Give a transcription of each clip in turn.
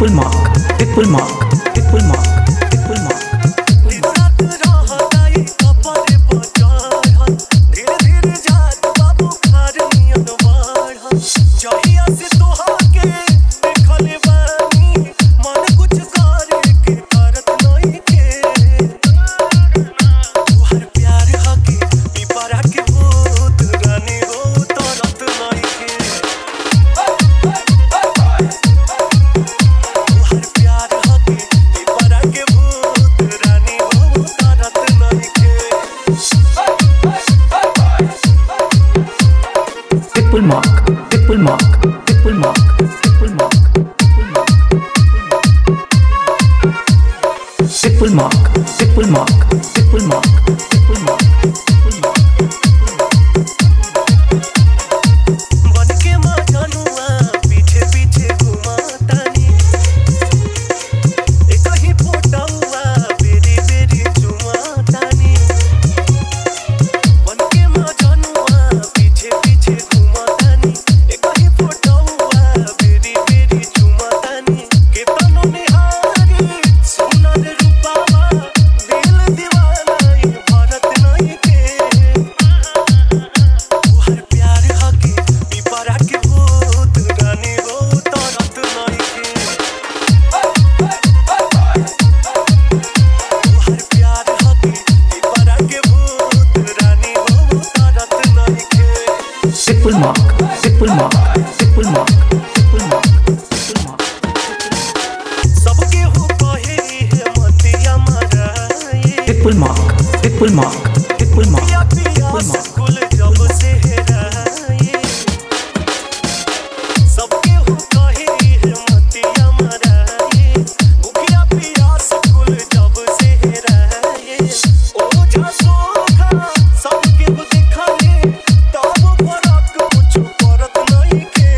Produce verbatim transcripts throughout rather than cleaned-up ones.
People Mark, People Mark, People Mark, People Mark. People Mark, People Mark, People Mark, People Mark, People Mark, People Mark, People Mark, People Mark. People Mark, People Mark, People Mark, People Mark, People Mark. सबके हो कहे है मतिया मराए People Mark, People Mark, People Mark, People Mark. School जब से हेराए सबके हो कहे है मतिया मराए भूखिया पिया स्कूल जब से हेराए ओझा सोखा सबके हो दिखाए तब फरक कुछ परत नहीं के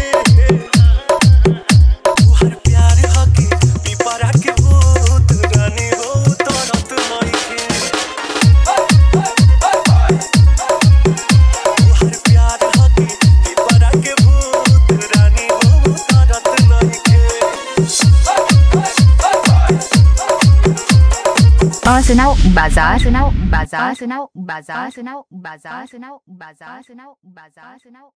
तुहर प्यार हके पिपरा के भूत रानी हो तरत नहीं के तुहर प्यार हके पिपरा के भूत रानी हो तरत नहीं के सुनाओ बाजार सुनाओ बाजार सुनाओ बाजार सुनाओ बाजार सुनाओ बाजार सुनाओ बाजार सुनाओ